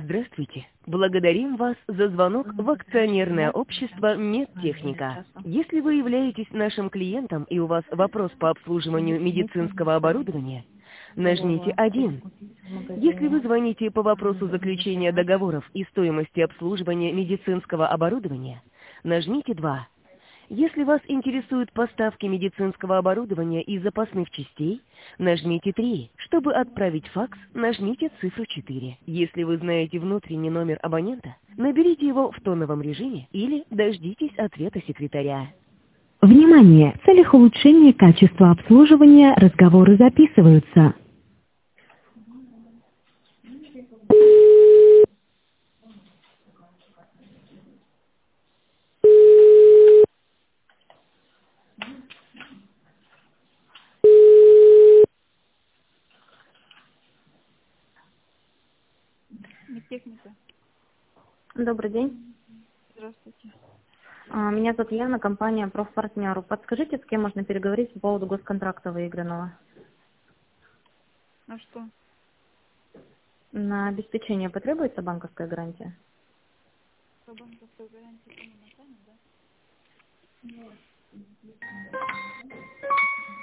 Здравствуйте. Благодарим вас за звонок в акционерное общество «Медтехника». Если вы являетесь нашим клиентом и у вас вопрос по обслуживанию медицинского оборудования, нажмите 1. Если вы звоните по вопросу заключения договоров и стоимости обслуживания медицинского оборудования, нажмите 2. Если вас интересуют поставки медицинского оборудования и запасных частей, нажмите 3. Чтобы отправить факс, нажмите цифру 4. Если вы знаете внутренний номер абонента, наберите его в тоновом режиме или дождитесь ответа секретаря. Внимание! В целях улучшения качества обслуживания разговоры записываются. Медтехника. Добрый день. Здравствуйте. Меня зовут Яна, компания «Профпартнеру». Подскажите, с кем можно переговорить по поводу госконтракта выигранного? А что? На обеспечение потребуется банковская гарантия? По банковской гарантии на сами, да?